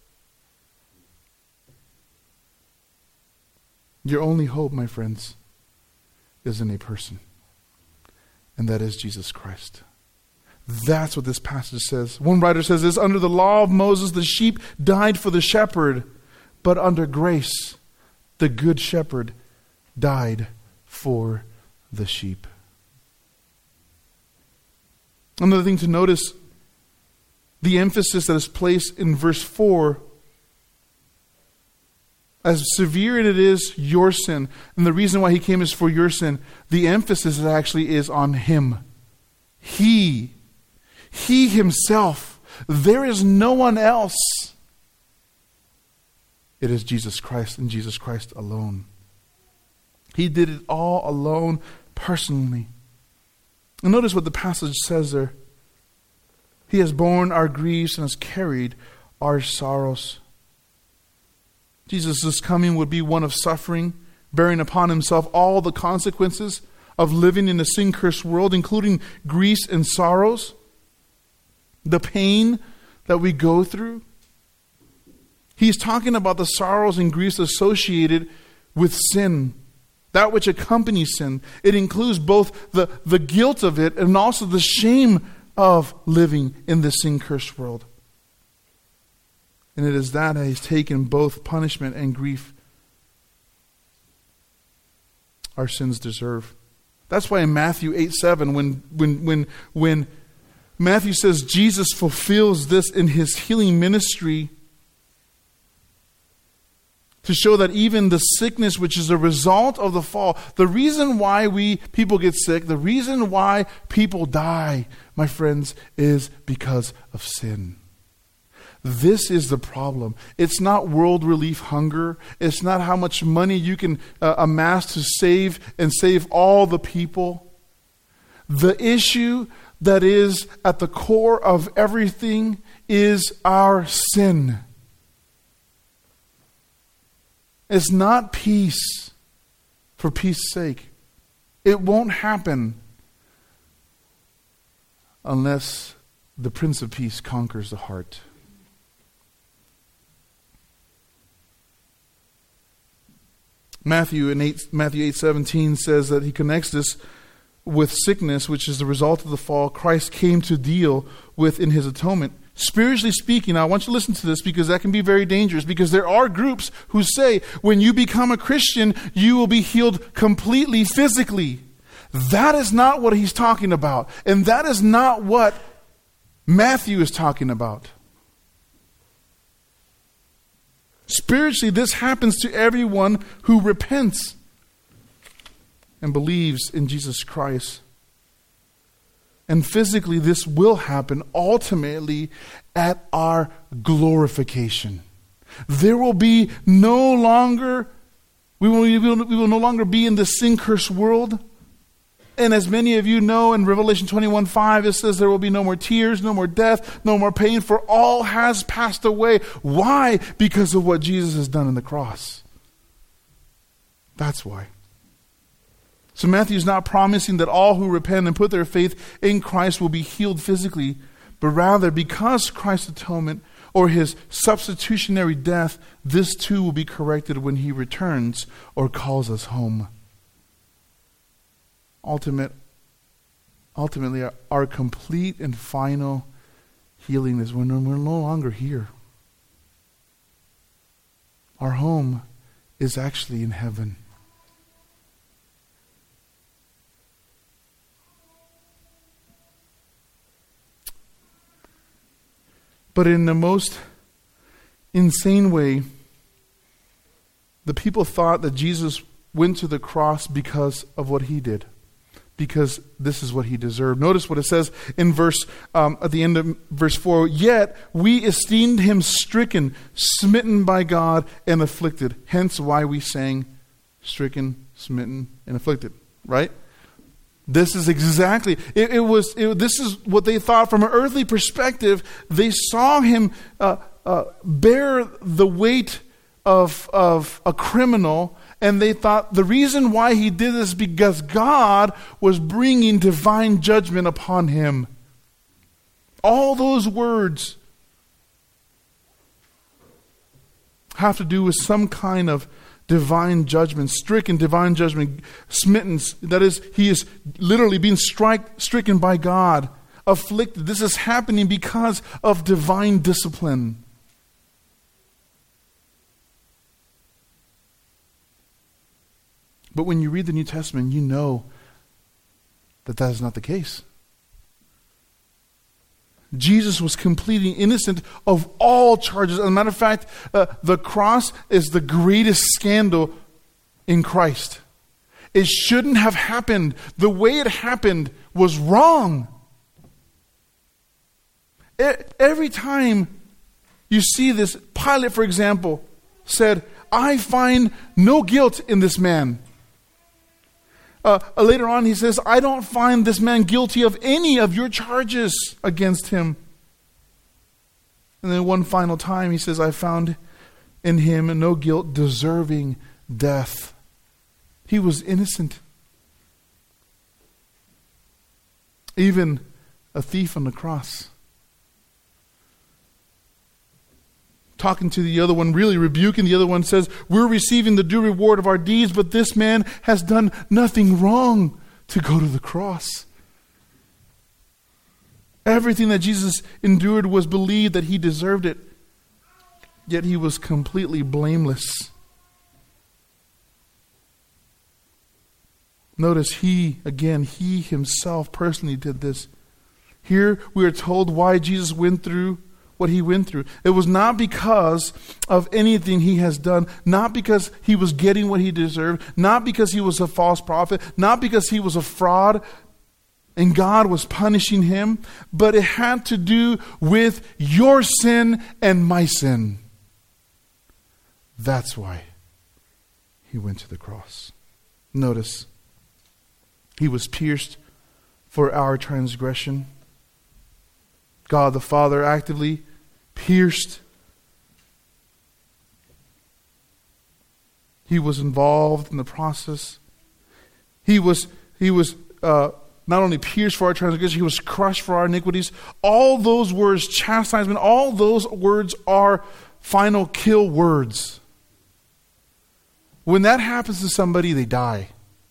Your only hope, my friends, is in a person. And that is Jesus Christ. That's what this passage says. One writer says this: under the law of Moses, the sheep died for the shepherd, but under grace, the good shepherd died for the sheep. Another thing to notice, the emphasis that is placed in verse four. As severe as it is your sin, and the reason why he came is for your sin, the emphasis actually is on him. He. He himself. There is no one else. It is Jesus Christ and Jesus Christ alone. He did it all alone, personally. And notice what the passage says there. He has borne our griefs and has carried our sorrows. Jesus' coming would be one of suffering, bearing upon himself all the consequences of living in a sin-cursed world, including griefs and sorrows, the pain that we go through. He's talking about the sorrows and griefs associated with sin, that which accompanies sin. It includes both the, the guilt of it and also the shame of living in this sin-cursed world. And it is that that he's taken both punishment and grief our sins deserve. That's why in Matthew eight seven, when when when when Matthew says Jesus fulfills this in his healing ministry, to show that even the sickness which is a result of the fall, the reason why we people get sick, the reason why people die, my friends, is because of sin. This is the problem. It's not world relief hunger. It's not how much money you can uh, amass to save and save all the people. The issue that is at the core of everything is our sin. It's not peace for peace's sake. It won't happen unless the Prince of Peace conquers the heart. Matthew in eight, Matthew eight seventeen says that he connects this with sickness, which is the result of the fall Christ came to deal with in his atonement. Spiritually speaking, I want you to listen to this because that can be very dangerous, because there are groups who say when you become a Christian, you will be healed completely physically. That is not what he's talking about. And that is not what Matthew is talking about. Spiritually, this happens to everyone who repents and believes in Jesus Christ. And physically, this will happen ultimately at our glorification. There will be no longer, we will, we will, we will no longer be in the sin-cursed world. And as many of you know, in Revelation twenty-one five, it says there will be no more tears, no more death, no more pain, for all has passed away. Why? Because of what Jesus has done on the cross. That's why. So Matthew's not promising that all who repent and put their faith in Christ will be healed physically, but rather because Christ's atonement or his substitutionary death, this too will be corrected when he returns or calls us home. Ultimate, ultimately, our, our complete and final healing is when we're no longer here. Our home is actually in heaven. But in the most insane way, the people thought that Jesus went to the cross because of what he did. Because this is what he deserved. Notice what it says in verse um, at the end of verse four. Yet we esteemed him stricken, smitten by God, and afflicted. Hence why we sang, stricken, smitten, and afflicted. Right? This is exactly it. It was. It, this is what they thought from an earthly perspective. They saw him uh, uh, bear the weight of of a criminal. And they thought the reason why he did this is because God was bringing divine judgment upon him. All those words have to do with some kind of divine judgment, stricken divine judgment, smitten. That is, he is literally being strike, stricken by God, afflicted. This is happening because of divine discipline. But when you read the New Testament, you know that that is not the case. Jesus was completely innocent of all charges. As a matter of fact, uh, the cross is the greatest scandal in Christ. It shouldn't have happened. The way it happened was wrong. It, every time you see this, Pilate, for example, said, I find no guilt in this man. Uh, later on, he says, I don't find this man guilty of any of your charges against him. And then one final time, he says, I found in him no guilt deserving death. He was innocent. Even a thief on the cross. Talking to the other one, really rebuking the other one, says, we're receiving the due reward of our deeds, but this man has done nothing wrong to go to the cross. Everything that Jesus endured was believed that he deserved it, yet he was completely blameless. Notice he, again, he himself personally did this. Here we are told why Jesus went through what he went through. It was not because of anything he has done, not because he was getting what he deserved, not because he was a false prophet, not because he was a fraud and God was punishing him, but it had to do with your sin and my sin. That's why he went to the cross. Notice, he was pierced for our transgression. God the Father actively pierced. He was involved in the process. He was, he was uh, not only pierced for our transgression, he was crushed for our iniquities. All those words, chastisement, all those words are final kill words. When that happens to somebody, they die.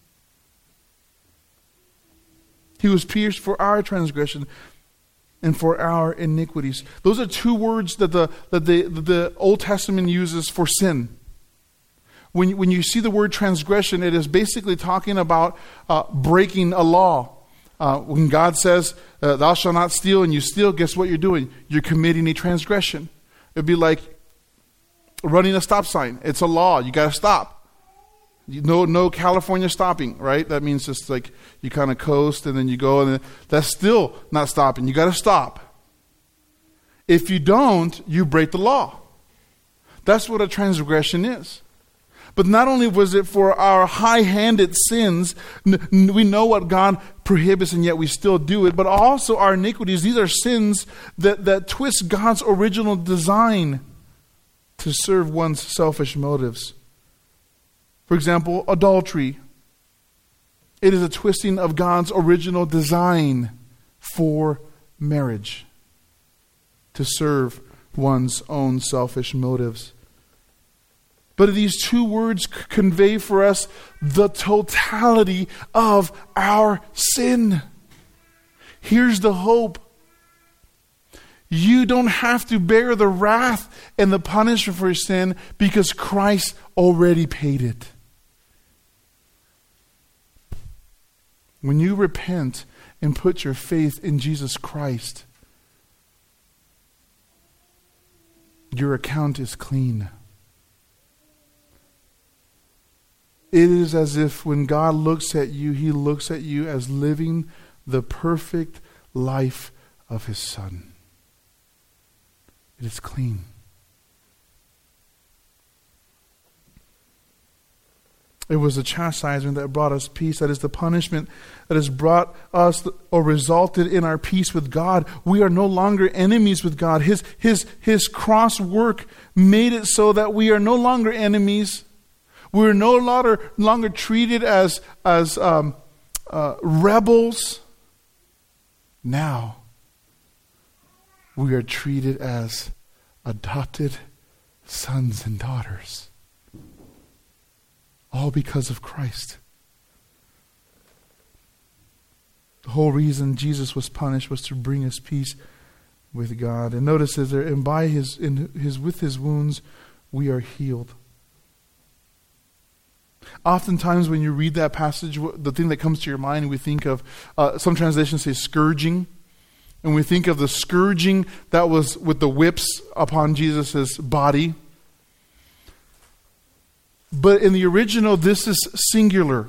He was pierced for our transgression and for our iniquities. Those are two words that the that the, that the Old Testament uses for sin. When, when you see the word transgression, it is basically talking about uh, breaking a law. Uh, when God says, uh, thou shalt not steal, and you steal, guess what you're doing? You're committing a transgression. It'd be like running a stop sign. It's a law. You got to stop. You, no, no California stopping, right? That means just like you kind of coast and then you go, and then, that's still not stopping. You got to stop. If you don't, you break the law. That's what a transgression is. But not only was it for our high-handed sins, n- n- we know what God prohibits and yet we still do it, but also our iniquities. These are sins that, that twist God's original design to serve one's selfish motives. For example, adultery. It is a twisting of God's original design for marriage to serve one's own selfish motives. But these two words convey for us the totality of our sin. Here's the hope. You don't have to bear the wrath and the punishment for your sin because Christ already paid it. When you repent and put your faith in Jesus Christ, your account is clean. It is as if when God looks at you, he looks at you as living the perfect life of his Son. It is clean. It was the chastisement that brought us peace. That is the punishment that has brought us or resulted in our peace with God. We are no longer enemies with God. His, his, his cross work made it so that we are no longer enemies. We're no longer, longer treated as, as um, uh, rebels. Now, we are treated as adopted sons and daughters. All because of Christ. The whole reason Jesus was punished was to bring us peace with God. And notice that there, and by his, in his, with his wounds, we are healed. Oftentimes when you read that passage, the thing that comes to your mind, we think of, uh, some translations say scourging. And we think of the scourging that was with the whips upon Jesus' body. But in the original, this is singular.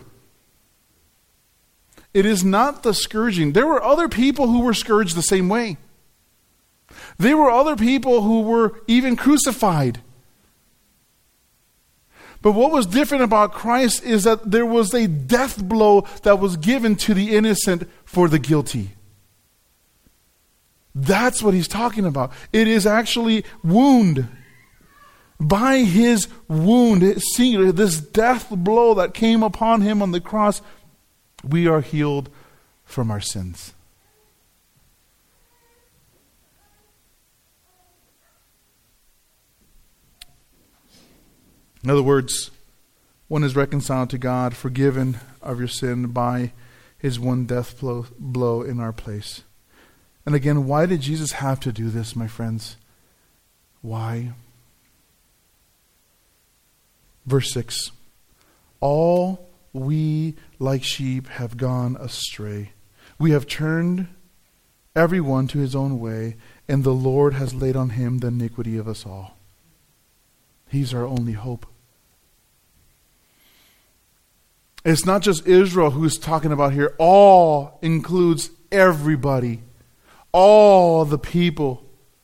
It is not the scourging. There were other people who were scourged the same way. There were other people who were even crucified. But what was different about Christ is that there was a death blow that was given to the innocent for the guilty. That's what he's talking about. It is actually wound. By his wound, singular, this death blow that came upon him on the cross, we are healed from our sins. In other words, one is reconciled to God, forgiven of your sin by his one death blow, blow in our place. And again, why did Jesus have to do this, my friends? Why? Verse six, all we like sheep have gone astray. We have turned everyone to his own way, and the Lord has laid on him the iniquity of us all. He's our only hope. It's not just Israel who's talking about here. All includes everybody. All the people.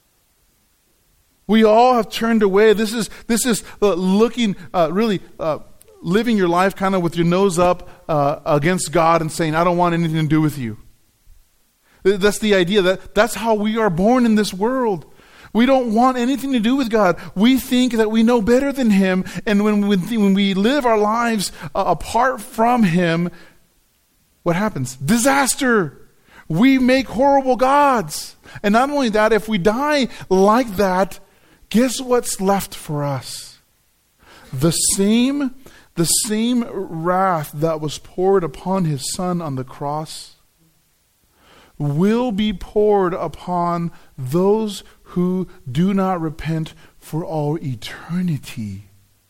We all have turned away. This is this is uh, looking, uh, really uh, living your life kind of with your nose up uh, against God and saying, I don't want anything to do with you. That's the idea. That That's how we are born in this world. We don't want anything to do with God. We think that we know better than Him. And when we, when we live our lives uh, apart from Him, what happens? Disaster. We make horrible gods. And not only that, if we die like that, guess what's left for us? The same, the same wrath that was poured upon His Son on the cross will be poured upon those who do not repent for all eternity.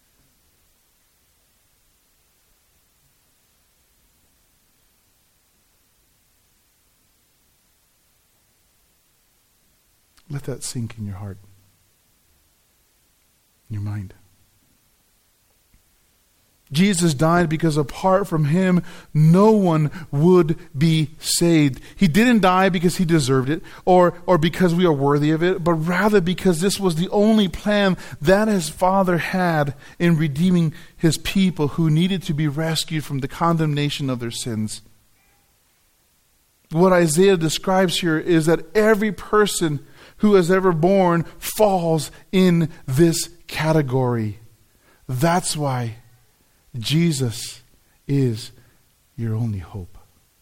Let that sink in your heart, in your mind. Jesus died because apart from Him, no one would be saved. He didn't die because He deserved it or, or because we are worthy of it, but rather because this was the only plan that His Father had in redeeming His people who needed to be rescued from the condemnation of their sins. What Isaiah describes here is that every person who has ever born falls in this category. That's why Jesus is your only hope.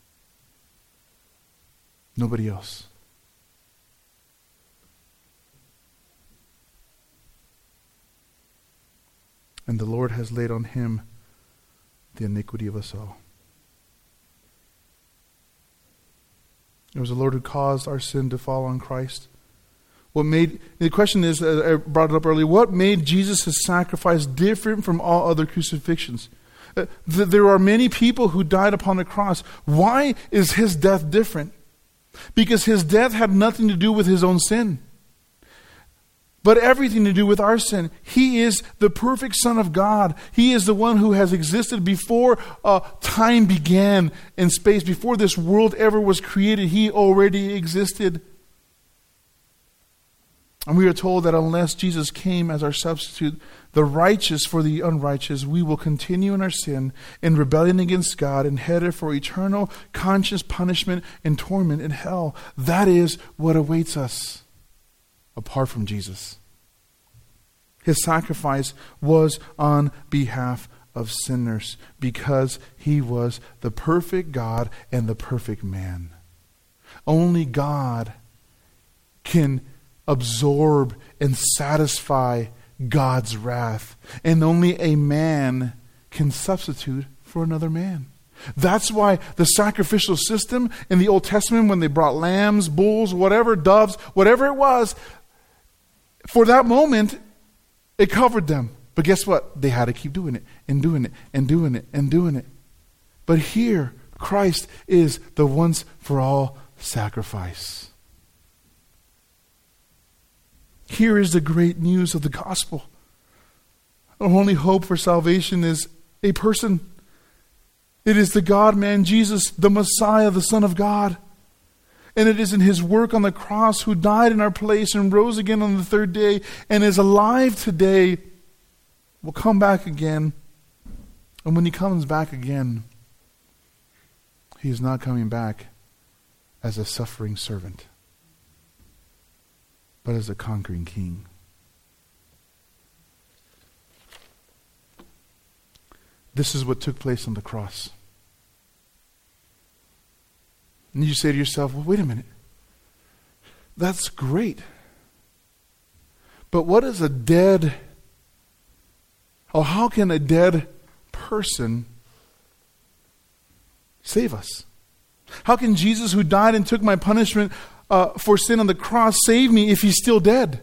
Nobody else. And the Lord has laid on Him the iniquity of us all. It was the Lord who caused our sin to fall on Christ. What made the question is, I brought it up earlier, what made Jesus' sacrifice different from all other crucifixions? Uh, th- there are many people who died upon the cross. Why is His death different? Because His death had nothing to do with His own sin, but everything to do with our sin. He is the perfect Son of God. He is the one who has existed before uh, time began in space. Before this world ever was created, He already existed. And we are told that unless Jesus came as our substitute, the righteous for the unrighteous, we will continue in our sin, in rebellion against God, and headed for eternal conscious punishment and torment in hell. That is what awaits us apart from Jesus. His sacrifice was on behalf of sinners because He was the perfect God and the perfect man. Only God can absorb and satisfy God's wrath. And only a man can substitute for another man. That's why the sacrificial system in the Old Testament, when they brought lambs, bulls, whatever, doves, whatever it was, for that moment, it covered them. But guess what? They had to keep doing it and doing it and doing it and doing it. But here, Christ is the once for all sacrifice. Here is the great news of the gospel. Our only hope for salvation is a person. It is the God-man Jesus, the Messiah, the Son of God. And it is in His work on the cross, who died in our place and rose again on the third day and is alive today, will come back again. And when He comes back again, He is not coming back as a suffering servant, but as a conquering king. This is what took place on the cross. And you say to yourself, well, wait a minute. That's great. But what is a dead, or how can a dead person save us? How can Jesus, who died and took my punishment Uh, for sin on the cross, save me if He's still dead?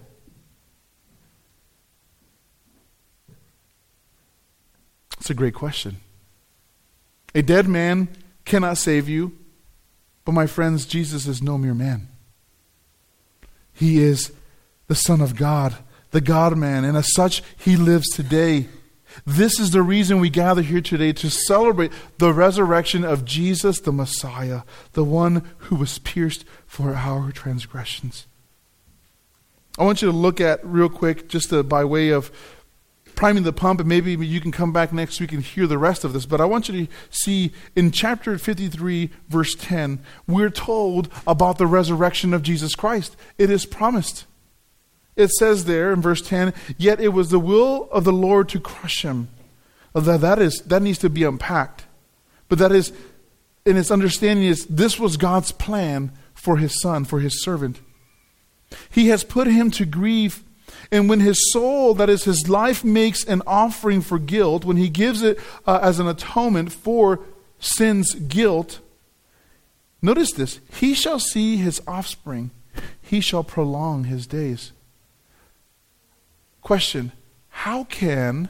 It's a great question. A dead man cannot save you, but my friends, Jesus is no mere man. He is the Son of God, the God-man, and as such, He lives today. This is the reason we gather here today, to celebrate the resurrection of Jesus, the Messiah, the one who was pierced for our transgressions. I want you to look at, real quick, just to, by way of priming the pump, and maybe you can come back next week and hear the rest of this, but I want you to see in chapter fifty-three, verse ten, we're told about the resurrection of Jesus Christ. It is promised. It says there in verse ten, yet it was the will of the Lord to crush him. That, that, is, that needs to be unpacked. But that is, in its understanding, is this was God's plan for His Son, for His servant. He has put him to grief, and when his soul, that is his life, makes an offering for guilt, when he gives it uh, as an atonement for sin's guilt, notice this, he shall see his offspring, he shall prolong his days. Question, how can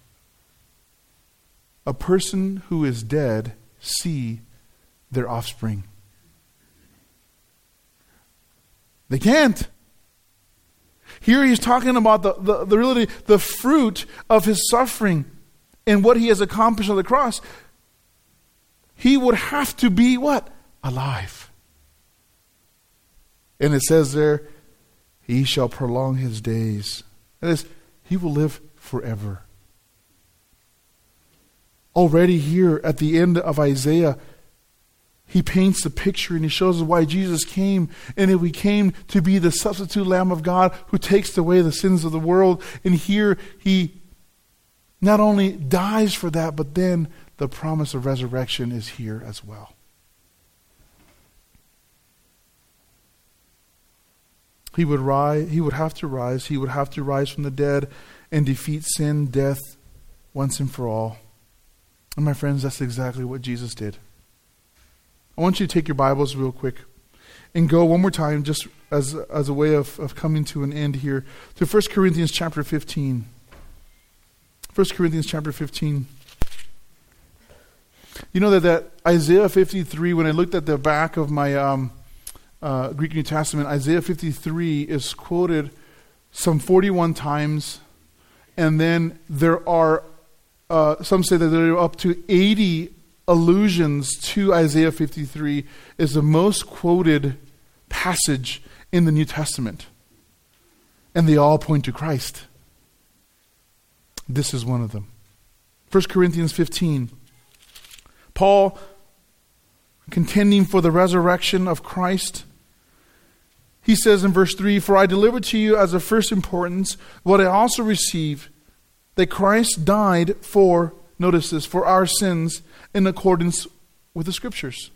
a person who is dead see their offspring? They can't. Here he's talking about the, the, the really the fruit of his suffering and what he has accomplished on the cross. He would have to be what? Alive. And it says there, he shall prolong his days. That is, he will live forever. Already here at the end of Isaiah, he paints the picture and he shows us why Jesus came. And if we came to be the substitute Lamb of God who takes away the sins of the world. And here he not only dies for that, but then the promise of resurrection is here as well. He would rise, he would have to rise, he would have to rise from the dead and defeat sin, death, once and for all. And my friends, that's exactly what Jesus did. I want you to take your Bibles real quick and go one more time, just as, as a way of, of coming to an end here, to First Corinthians chapter fifteen. First Corinthians chapter fifteen. You know that, that Isaiah fifty-three, when I looked at the back of my um, uh, Greek New Testament, Isaiah fifty-three is quoted some forty-one times, and then there are, uh, some say that there are up to eighty allusions to Isaiah fifty-three. Is the most quoted passage in the New Testament. And they all point to Christ. This is one of them. First Corinthians fifteen. Paul, contending for the resurrection of Christ, he says in verse three, for I delivered to you as of first importance what I also received, that Christ died for, notice this, for our sins in accordance with the Scriptures.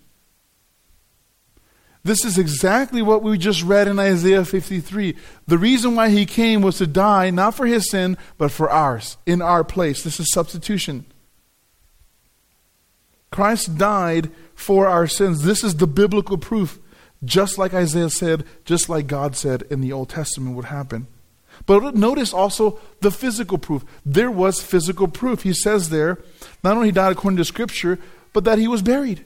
This is exactly what we just read in Isaiah fifty-three. The reason why he came was to die, not for his sin, but for ours, in our place. This is substitution. Christ died for our sins. This is the biblical proof. Just like Isaiah said, just like God said in the Old Testament would happen. But notice also the physical proof. There was physical proof. He says there, not only he died according to Scripture, but that he was buried.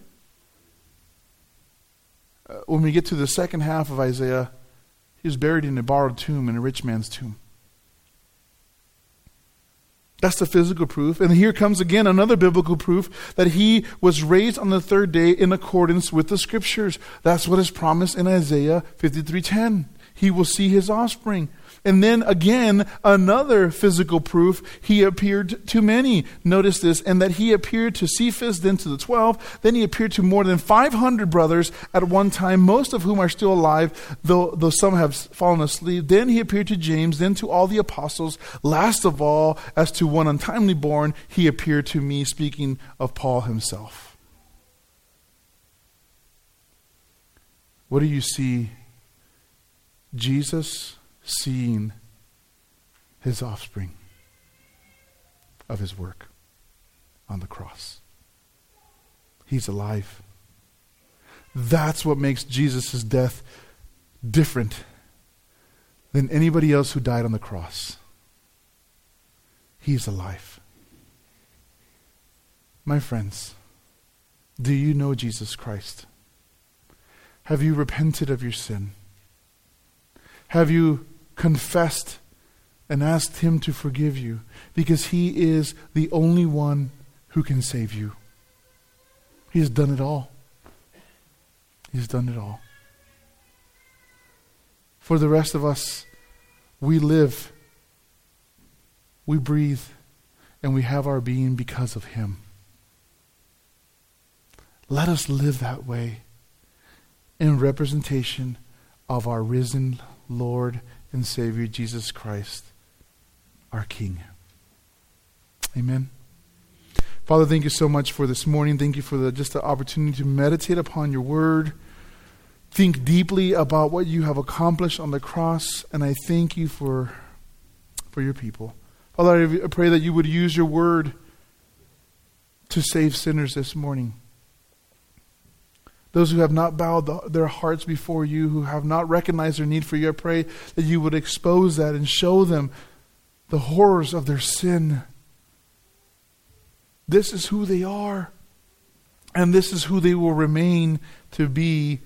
Uh, when we get to the second half of Isaiah, he was buried in a borrowed tomb, in a rich man's tomb. That's the physical proof. And here comes again another biblical proof that he was raised on the third day in accordance with the Scriptures. That's what is promised in Isaiah fifty-three ten. He will see his offspring. And then again, another physical proof, he appeared to many. Notice this, and that he appeared to Cephas, then to the twelve, then he appeared to more than five hundred brothers at one time, most of whom are still alive, though, though some have fallen asleep. Then he appeared to James, then to all the apostles. Last of all, as to one untimely born, he appeared to me, speaking of Paul himself. What do you see? Jesus seeing his offspring of his work on the cross. He's alive. That's what makes Jesus' death different than anybody else who died on the cross. He's alive. My friends, do you know Jesus Christ? Have you repented of your sin? Have you confessed and asked Him to forgive you? Because He is the only one who can save you. He has done it all. He's done it all. For the rest of us, we live, we breathe, and we have our being because of Him. Let us live that way in representation of our risen Lord and Savior, Jesus Christ, our King. Amen. Father, thank you so much for this morning. Thank you for the, just the opportunity to meditate upon your word. Think deeply about what you have accomplished on the cross. And I thank you for, for your people. Father, I pray that you would use your word to save sinners this morning. Those who have not bowed the, their hearts before you, who have not recognized their need for you, I pray that you would expose that and show them the horrors of their sin. This is who they are. And this is who they will remain to be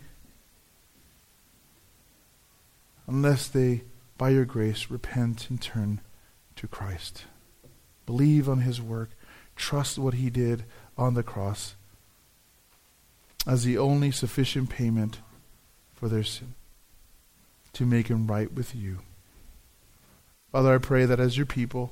unless they, by your grace, repent and turn to Christ. Believe on His work. Trust what He did on the cross as the only sufficient payment for their sin, to make them right with you. Father, I pray that as your people,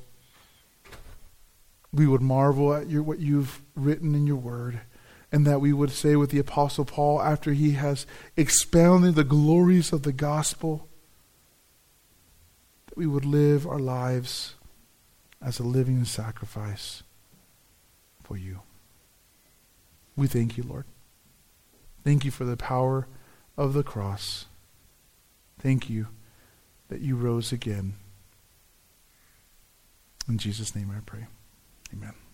we would marvel at your, what you've written in your word, and that we would say with the Apostle Paul, after he has expounded the glories of the gospel, that we would live our lives as a living sacrifice for you. We thank you, Lord. Thank you for the power of the cross. Thank you that you rose again. In Jesus' name I pray. Amen.